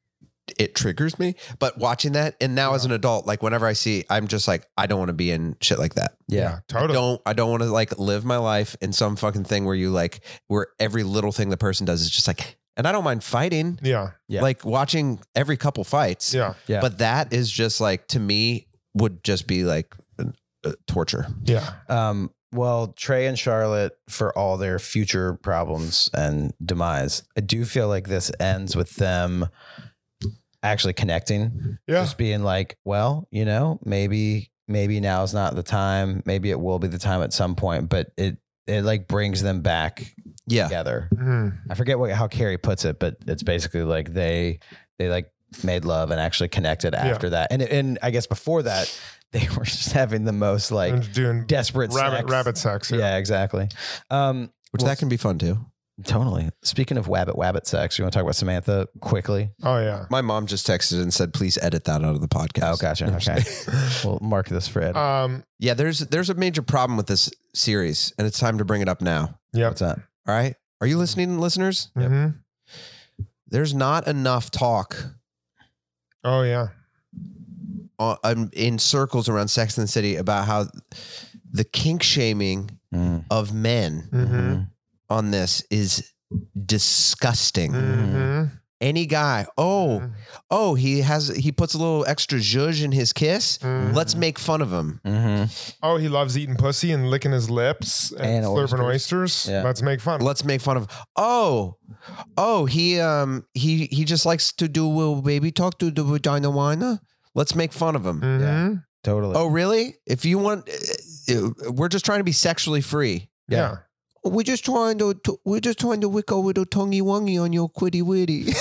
it triggers me. But watching that, and now as an adult, like whenever I see, I'm just like, I don't want to be in shit like that. Yeah. I totally. don't I don't want to like live my life in some fucking thing where you like where every little thing the person does is just like, and I don't mind fighting. Yeah. Yeah. Like watching every couple fights. Yeah. Yeah. But that is just like, to me, would just be like uh, torture. Yeah. Um, well, Trey and Charlotte, for all their future problems and demise, I do feel like this ends with them actually connecting. Yeah. Just being like, well, you know, maybe, maybe now's not the time. Maybe it will be the time at some point, but it, it like brings them back Yeah. together. Mhm. I forget what, how Carrie puts it, but it's basically like they, they like made love and actually connected after that. And, and I guess before that, they were just having the most like And doing desperate rabbit sex. rabbit sex. Yeah, exactly. Um, Which well, that can be fun too. totally. Speaking of wabbit wabbit sex, you want to talk about Samantha quickly? Oh yeah. My mom just texted and said, please edit that out of the podcast. Oh, gotcha. Okay. We'll mark this for Ed. Um. Yeah, there's there's a major problem with this series, and it's time to bring it up now. Yep. What's that? All right. Are you listening, listeners? Mhm. There's not enough talk Oh yeah. uh, um, in circles around Sex and the City about how the kink shaming Mm. of men Mm-hmm. on this is disgusting. Mm-hmm. Any guy, oh, oh, he has he puts a little extra zhuzh in his kiss. Mhm. Let's make fun of him. Mm-hmm. Oh, he loves eating pussy and licking his lips and, And slurping oysters. Yeah. Let's make fun. Let's make fun of. Oh, oh, he um he he just likes to do a little baby talk to the vagina whiner. Let's make fun of him. Mm-hmm. Totally. Oh, really? If you want, uh, we're just trying to be sexually free. Yeah. We're just trying to, to we're just trying to wick a little tongy wongy on your quitty witty.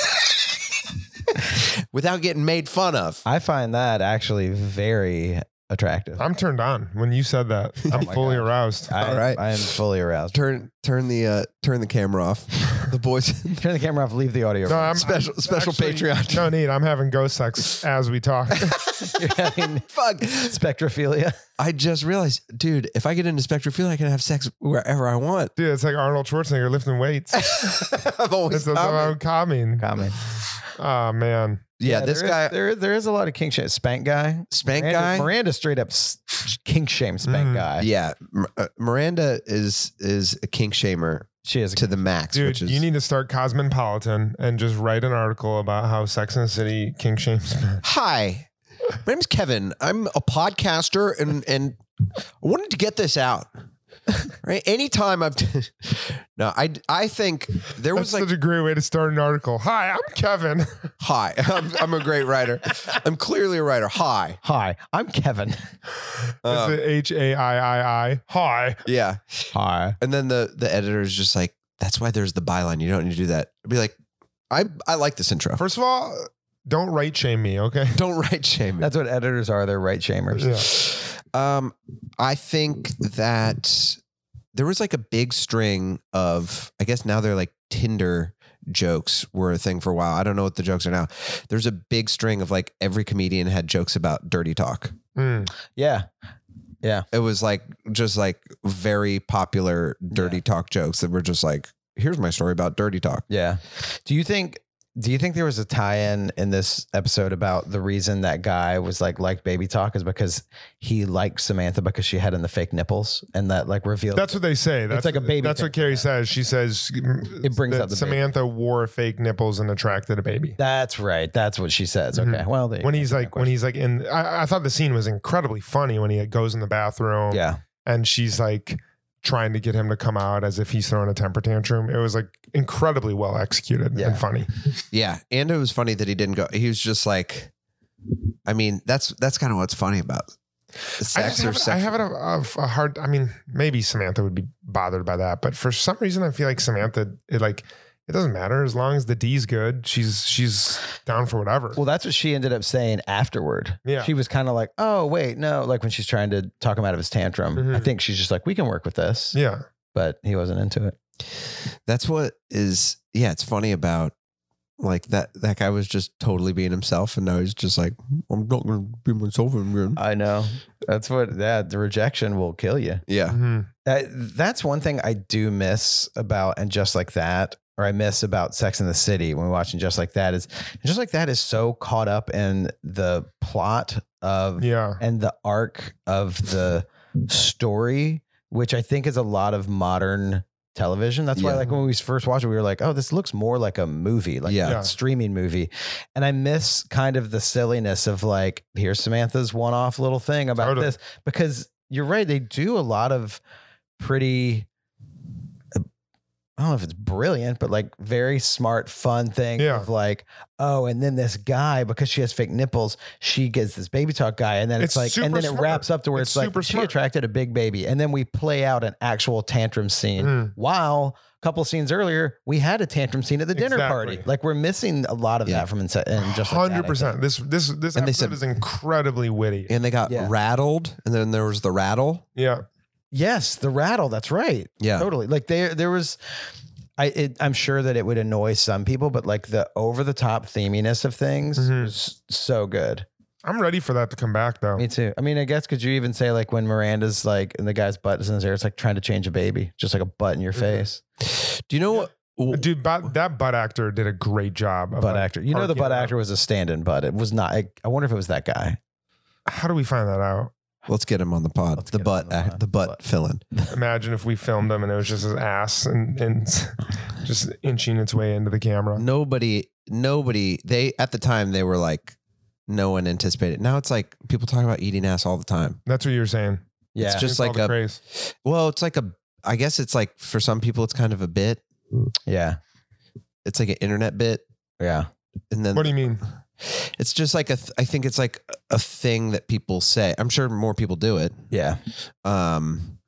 Without getting made fun of. I find that actually very attractive. I'm turned on when you said that. I'm my fully gosh. aroused. I, All right. I am fully aroused. Turn turn the uh turn the camera off. The boys Turn the camera off. Leave the audio. No, I'm special I'm special actually- Patreon. No need. I'm having ghost sex as we talk. You're having Fuck. spectrophilia. I just realized, dude, if I get into spectrophilia, I can have sex wherever I want. Dude, it's like Arnold Schwarzenegger lifting weights. I've always It's about calming. Comment. Oh man. Yeah, this there is- guy there there is a lot of kink shame. Spank guy, Spank Miranda, guy. Miranda straight up s- kink shame Spank Mhm. guy. Yeah, M- uh, Miranda is is a kink shamer She is a to the max. Dude, which is, you need to start Cosmopolitan and just write an article about how Sex and the City kink shames men. Hi, my name's Kevin. I'm a podcaster, and and I wanted to get this out. Right, anytime I've no, I I think there That's was like such a great way to start an article. Hi, I'm Kevin. hi. I'm, I'm a great writer. I'm clearly a writer. Hi. Hi, I'm Kevin. Um, Is it H A I I I? Hi. yeah. Hi. And then the the editor is just like, that's why there's the byline. You don't need to do that. I'd be like, I I like this intro. First of all, don't right shame me, okay? Don't write shame. me. That's what editors are. They're right shamers. Yeah. Um, I think that there was like a big string of, I guess now they're like Tinder jokes were a thing for a while. I don't know what the jokes are now. There's a big string of like every comedian had jokes about dirty talk. Mm. Yeah. Yeah. It was like just like very popular dirty Yeah. talk jokes that were just like, here's my story about dirty talk. Yeah. Do you think do you think there was a tie-in in this episode about the reason that guy was like like baby talk is because he liked Samantha because she had in the fake nipples and that like revealed That's what they say. That's like a baby That's thing. what Carrie says. She says It brings that out the baby. Samantha wore fake nipples and attracted a baby. That's right. That's what she says. Okay. Mhm. Well, there you When go. he's like, when he's like in, I, I thought the scene was incredibly funny when he goes in the bathroom. yeah. And she's like trying to get him to come out as if he's throwing a temper tantrum. It was like incredibly well executed Yeah. and funny. Yeah. And it was funny that he didn't go. He was just like, I mean, that's, that's kind of what's funny about I, sex just or have, it- sex. I have it a, a, a hard. I mean, maybe Samantha would be bothered by that, but for some reason, I feel like Samantha, it like it doesn't matter as long as the D's good. She's she's down for whatever. Well, that's what she ended up saying afterward. Yeah. She was kind of like, oh, wait, no. Like when she's trying to talk him out of his tantrum. Mhm. I think she's just like, we can work with this. yeah, But he wasn't into it. That's what is, yeah, it's funny about like that, that guy was just totally being himself. And now he's just like, I'm not going to be myself again. I know. That's what, yeah, the rejection will kill you. Yeah. Mhm. That, that's one thing I do miss about, and just like that, or I miss about Sex in the City when we're watching Just Like That is Just Like That is so caught up in the plot of Yeah. and the arc of the story, which I think is a lot of modern television. That's why, Yeah. like when we first watched it, we were like, "Oh, this looks more like a movie, like Yeah. a Yeah. streaming movie." And I miss kind of the silliness of like, here's Samantha's one-off little thing about Totally. this, because you're right, they do a lot of pretty. I don't know if it's brilliant, but like very smart, fun thing Yeah. of like, oh, and then this guy, because she has fake nipples, she gets this baby talk guy. And then it's, It's like, and super then it smart. wraps up to where it's, It's like, super she smart. attracted a big baby. And then we play out an actual tantrum scene. Mm. While a couple scenes earlier, we had a tantrum scene at the dinner Exactly. party. Like we're missing a lot of Yeah. that from Inse- and just like that, I Hundred percent. think. This this this And they episode said- is incredibly witty. And they got Yeah. rattled, and then there was the rattle. Yeah. Yes, the rattle. That's right. Yeah. Totally. Like there, there was. I, it, I'm sure that it would annoy some people, but like the over the top theminess of things Mhm. was so good. I'm ready for that to come back though. Me too. I mean, I guess could you even say like when Miranda's like and the guy's butt is in his ear, it's like trying to change a baby, just like a butt in your Mhm. face. Do you know what? Dude, but that butt actor did a great job. Of Butt like, actor. You know the arcing butt it out. actor was a stand-in butt. It was not. I, I wonder if it was that guy. How do we find that out? Let's get him on the pod. Let's The get him butt, on the act- pod. the butt Butt. filling. Imagine if we filmed him and it was just his ass and, and just inching its way into the camera. Nobody, nobody. They at the time they were like, no one anticipated. Now it's like people talk about eating ass all the time. That's what you're saying. Yeah. It's just It's all like the a. craze. Well, it's like a. I guess it's like for some people it's kind of a bit. yeah. It's like an internet bit, Yeah. and then What do you mean? it's just like a. th- I think it's like a thing that people say. I'm sure more people do it. Yeah. Um,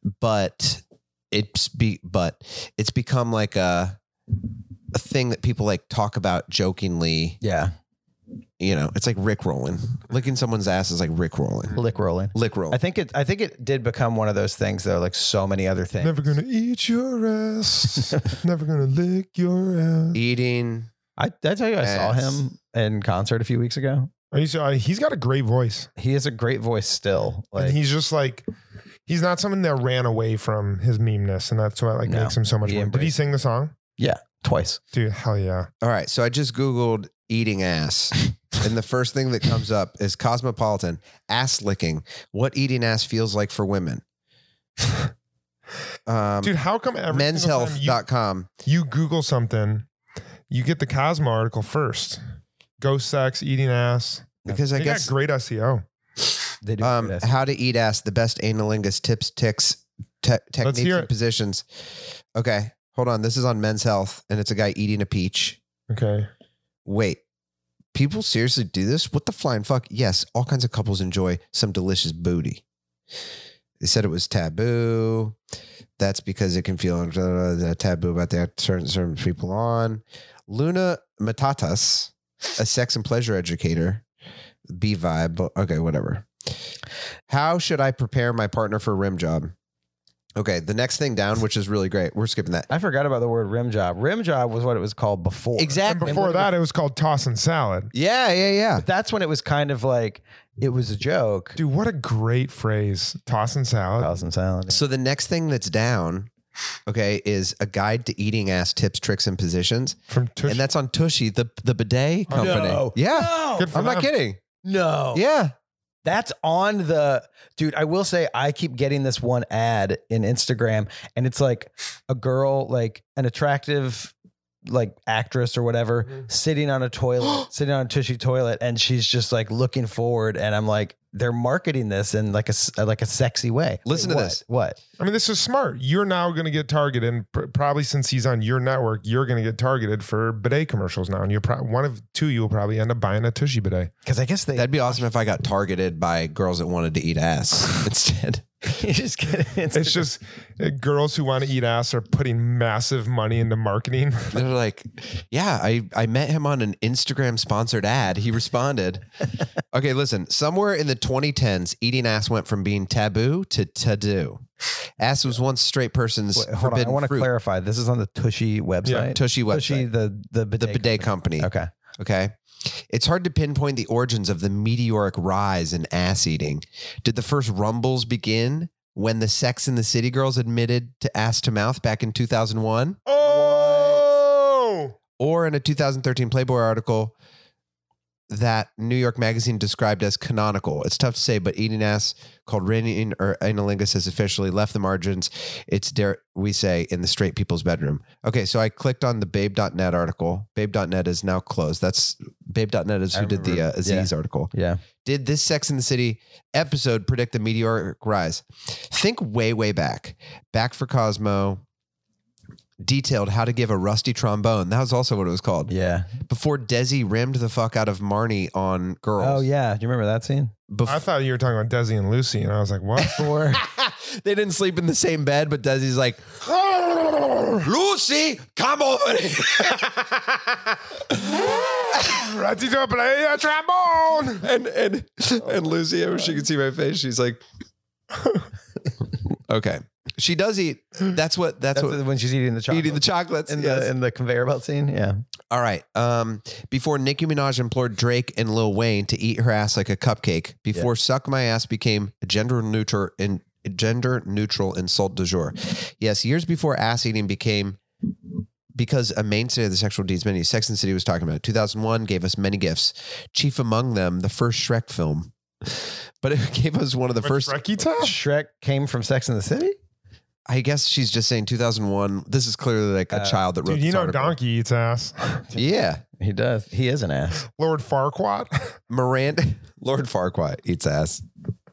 but it's be but it's become like a a thing that people like talk about jokingly. Yeah. You know, it's like Rick rolling. Licking someone's ass is like Rick rolling. Lick rolling. Lick roll. I think it. I think it did become one of those things, though. Like so many other things. Never gonna eat your ass. Never gonna lick your ass. Eating. I did I tell you I saw Ass. him in concert a few weeks ago. Are you sure? He's got a great voice. He has a great voice still. Like and he's just like, he's not someone that ran away from his memeness, and that's what like No, makes him so much he fun. Did he embraced sing the song? yeah, twice. Dude, hell yeah. All right. So I just Googled eating ass. And the first thing that comes up is Cosmopolitan ass licking. What eating ass feels like for women. Um, Dude, how come every men's single health time you, dot com. you Google something, you get the Cosmo article first? Ghost sex, eating ass. Because I They guess got great S E O. They do um, this. how to eat ass, the best analingus tips, ticks, te- techniques, hear and it. positions. Okay, hold on. This is on Men's Health, and it's a guy eating a peach. Okay. Wait, people seriously do this? What the flying fuck? Yes, all kinds of couples enjoy some delicious booty. They said it was taboo. That's because it can feel uh, taboo about that certain certain people on. Luna Matatas, a sex and pleasure educator, B vibe. Okay, whatever. How should I prepare my partner for a rim job? Okay, the next thing down, which is really great. We're skipping that. I forgot about the word rim job. Rim job was what it was called before. And Exactly. before that, it was called toss and salad. Yeah, yeah, yeah. But that's when it was kind of like it was a joke. Dude, what a great phrase. Toss and salad. Thousand salad. So the next thing that's down, okay, is a guide to eating ass tips, tricks, and positions. From Tush. And that's on Tushy, the the bidet Oh, company. no. Yeah. No. Good for I'm not them. kidding. No. Yeah. That's on the dude. I will say I keep getting this one ad in Instagram, and it's like a girl, like an attractive, like actress or whatever, Mm-hmm. sitting on a toilet, sitting on a tushy toilet, and she's just like looking forward. And I'm like, they're marketing this in like a s- like a sexy way. Listen Wait, to what? this. What? I mean, this is smart. You're now going to get targeted, and pr- probably since he's on your network, you're going to get targeted for bidet commercials now. And you're pro- one of two, you will probably end up buying a Tushy bidet. Because I guess they That'd be awesome if I got targeted by girls that wanted to eat ass instead. you just get it. It's just uh, girls who want to eat ass are putting massive money into marketing. They're like, yeah, I, I met him on an Instagram sponsored ad. He responded. Okay, listen, somewhere in the twenty tens, eating ass went from being taboo to to-do. Ass was once straight person's Wait, hold on. I forbidden want to fruit. clarify. This is on the Tushy website. Tushy website. Tushy, the the bidet, The bidet company. Okay. Okay. It's hard to pinpoint the origins of the meteoric rise in ass eating. Did the first rumbles begin when the Sex and the City girls admitted to ass to mouth back in two thousand one? Oh, or in a two thousand thirteen Playboy article that New York Magazine described as canonical. It's tough to say, but eating ass, called reigning or analingus, has officially left the margins. It's, dare we say, in the straight people's bedroom. Okay, so I clicked on the babe dot net article. babe dot net is now closed. That's babe dot net is who did the uh, Aziz yeah. article. Yeah. Did this Sex and the City episode predict the meteoric rise? Think way, way back. Back for Cosmo detailed how to give a rusty trombone. That was also what it was called. Yeah. Before Desi rimmed the fuck out of Marnie on Girls. Oh, yeah. Do you remember that scene? Bef- I thought you were talking about Desi and Lucy, and I was like, what? Before. They didn't sleep in the same bed, but Desi's like, Lucy, come over here. Ready to play a trombone. and and and Lucy, I wish you could see my face. She's like, okay. She does eat. That's what. That's, That's what. when she's eating the chocolate. Eating the chocolates in yes. the in the conveyor belt scene. Yeah. All right. Um, before Nicki Minaj implored Drake and Lil Wayne to eat her ass like a cupcake, before yeah. "suck my ass" became gender neutral in gender neutral insult du jour. Yes, years before ass eating became because a mainstay of the sexual deeds menu. Sex and the City was talking about it. two thousand one gave us many gifts. Chief among them, the first Shrek film. But it gave us one of the What, first. Shrekita? Shrek came from Sex and the City? I guess she's just saying two thousand one. This is clearly like a Uh, child that wrote Dude, you this know article. Donkey eats ass. Yeah. He does. He is an ass. Lord Farquaad. Miranda. Lord Farquaad eats ass.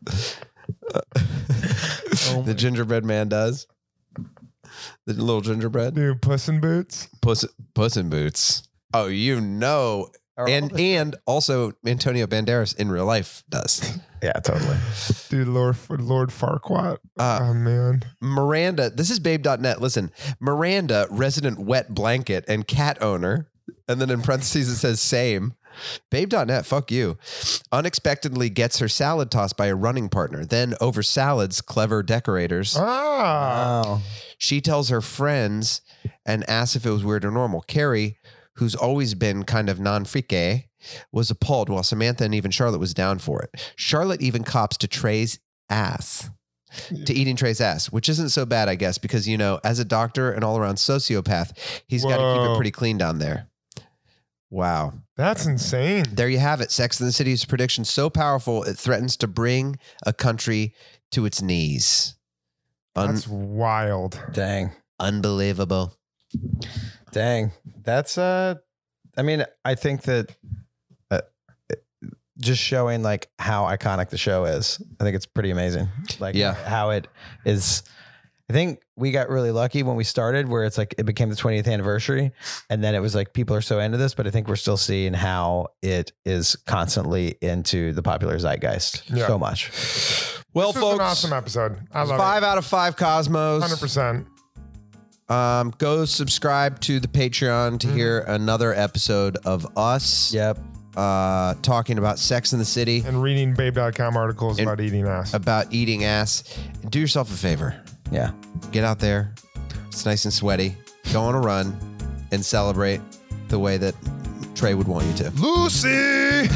Oh The gingerbread man does. The little gingerbread. Dude, Puss in Boots. Puss, Puss in Boots. Oh, you know. Are all And the- and also Antonio Banderas in real life does. Yeah, totally. Dude, Lord Lord Farquaad. Uh, oh, man. Miranda, this is babe dot net. Listen, Miranda, resident wet blanket and cat owner. And then in parentheses, it says same. babe dot net, fuck you. Unexpectedly gets her salad tossed by a running partner. Then over salads, clever decorators. Ah. Oh. She tells her friends and asks if it was weird or normal. Carrie, who's always been kind of non-freaky, was appalled while Samantha and even Charlotte was down for it. Charlotte even cops to Trey's ass. To eating Trey's ass, which isn't so bad, I guess, because, you know, as a doctor and all-around sociopath, he's got to keep it Whoa. pretty clean down there. Wow. That's insane. There you have it. Sex and the City's prediction so powerful, it threatens to bring a country to its knees. Un- That's wild. Dang. unbelievable. Dang. That's, uh, I mean, I think that uh, just showing like how iconic the show is, I think it's pretty amazing. Like Yeah. how it is. I think we got really lucky when we started where it's like it became the twentieth anniversary and then it was like people are so into this, but I think we're still seeing how it is constantly into the popular zeitgeist Yeah. so much. Well, This was folks, an awesome episode. I love five it. out of five Cosmos. one hundred percent. Um, go subscribe to the Patreon to Mhm. hear another episode of us. Yep. Uh, talking about Sex in the City, And reading babe dot com articles And- about eating ass. about eating ass. Do yourself a favor. Yeah. Get out there. It's nice and sweaty. Go on a run and celebrate the way that Trey would want you to. Lucy!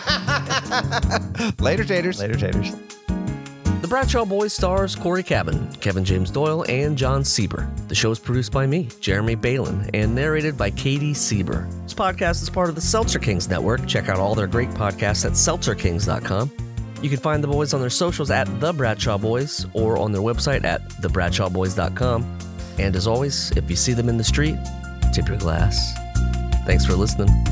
Later, taters. Later, taters. The Bradshaw Boys stars Corey Cabin, Kevin James Doyle, and John Sieber. The show is produced by me, Jeremy Balin, and narrated by Katie Sieber. This podcast is part of the Seltzer Kings Network. Check out all their great podcasts at seltzer kings dot com. You can find the boys on their socials at The Bradshaw Boys or on their website at the bradshaw boys dot com. And as always, if you see them in the street, tip your glass. Thanks for listening.